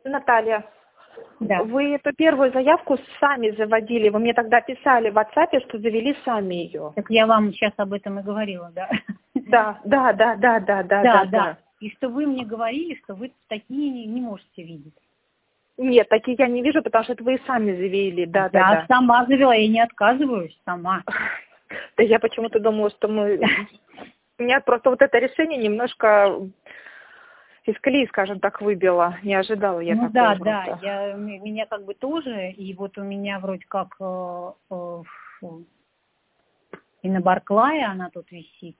Наталья, Да. вы эту первую заявку сами заводили. Вы мне тогда писали в WhatsApp, что завели сами ее. Так я вам сейчас об этом и говорила, да? Да. И что вы мне говорили, что вы такие не можете видеть. Нет, такие я не вижу, потому что это вы и сами завели. Я сама завела, я не отказываюсь сама. Да я почему-то думала, что мы... Меня просто вот это решение немножко из колеи, скажем так, выбило. Не ожидала я такого. Да, меня как бы тоже, и вот у меня вроде как и на Барклае она тут висит.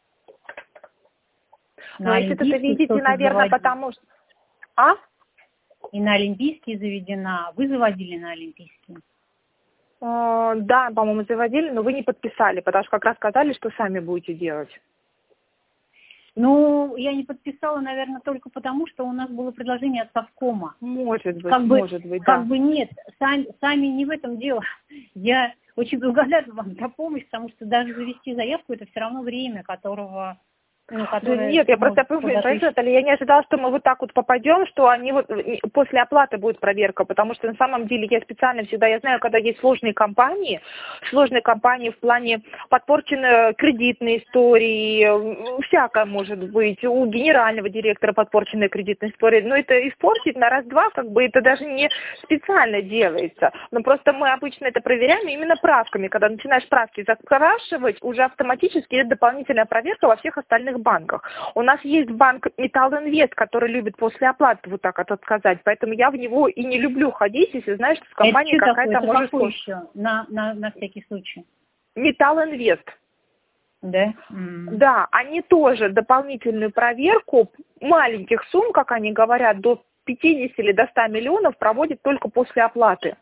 Но если это видите, наверное, потому что... И на Олимпийские заведена. Вы заводили на Олимпийские? Да, по-моему, заводили, но вы не подписали, потому что как раз сказали, что сами будете делать. Ну, я не подписала, наверное, только потому, что у нас было предложение от Совкома. Может быть, да. Как бы нет, сами не в этом дело. Я очень благодарна вам за помощь, потому что даже завести заявку, это все равно время, которое... Нет, я просто я не ожидала, что мы вот так вот попадем, что они вот после оплаты будет проверка, потому что на самом деле я специально всегда, я знаю, когда есть сложные компании в плане подпорченной кредитной истории, всякое может быть, у генерального директора подпорченная кредитная история, но это испортить на раз-два, как бы это даже не специально делается, но просто мы обычно это проверяем именно правками, когда начинаешь правки запрашивать, уже автоматически идет дополнительная проверка во всех остальных банках. У нас есть банк Металлинвест, который любит после оплаты вот так вот отказать, поэтому я в него и не люблю ходить, если знаешь, что с компанией какая-то может... Это еще? На всякий случай. Металлинвест. Да? Да, они тоже дополнительную проверку маленьких сумм, как они говорят, до 50 или до 100 миллионов проводят только после оплаты.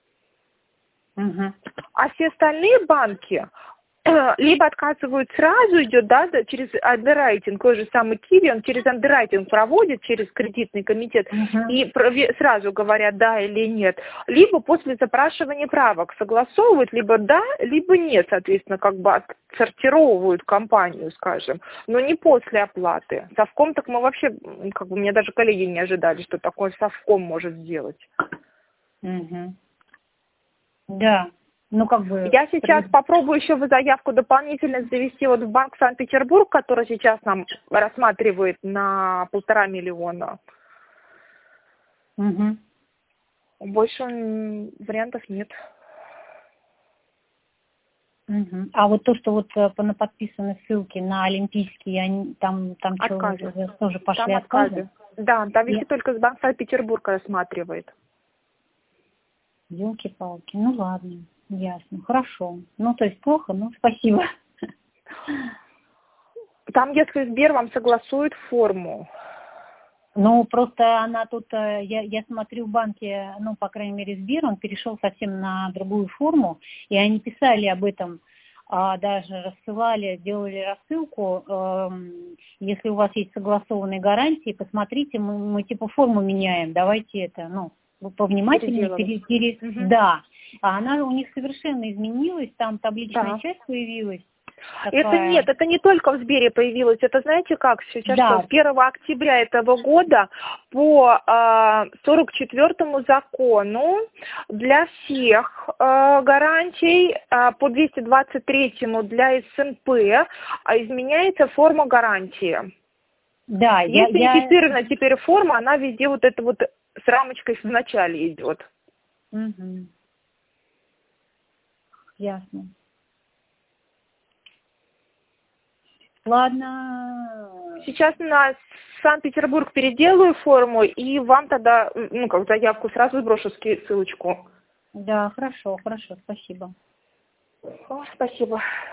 А все остальные банки либо отказывают сразу, идет, через андеррайтинг, той же самый Киви, он через андеррайтинг проводит, через кредитный комитет, и сразу говорят да или нет, либо после запрашивания правок согласовывают, либо да, либо нет, соответственно, как бы отсортировывают компанию, скажем, но не после оплаты. Совком так мы вообще, как бы, мне даже коллеги не ожидали, что такое Совком может сделать. Да. Ну, как бы... Я сейчас попробую еще заявку дополнительно завести вот в Банк Санкт-Петербург, который сейчас нам рассматривает на 1,5 миллиона. Больше вариантов нет. А вот то, что вот на подписанной ссылке на Олимпийские, там тоже пошли отказы? Да, там висит только с Банк Санкт-Петербург рассматривает. Ёлки-палки, ну ладно. Ясно, хорошо. Ну, то есть плохо, но спасибо. Там, если Сбер вам согласует форму. Ну, просто она тут, я смотрю в банке, ну, по крайней мере, Сбер, он перешел совсем на другую форму, и они писали об этом, даже рассылали, делали рассылку. Если у вас есть согласованные гарантии, посмотрите, мы типа форму меняем, давайте это, ну, повнимательнее. Да. А она у них совершенно изменилась, там табличная часть появилась. Такая... Это не только в Сбере появилось, это знаете как, сейчас что, с 1 октября этого года по 44-му закону для всех гарантий, по 223-му для СНП изменяется форма гарантии. Да, есть унифицирована теперь форма, она везде вот это вот с рамочкой в начале идет. Ясно. Ладно. Сейчас на Санкт-Петербург переделаю форму, и вам тогда, ну, как заявку, сразу сброшу ссылочку. Да, хорошо, спасибо. Спасибо.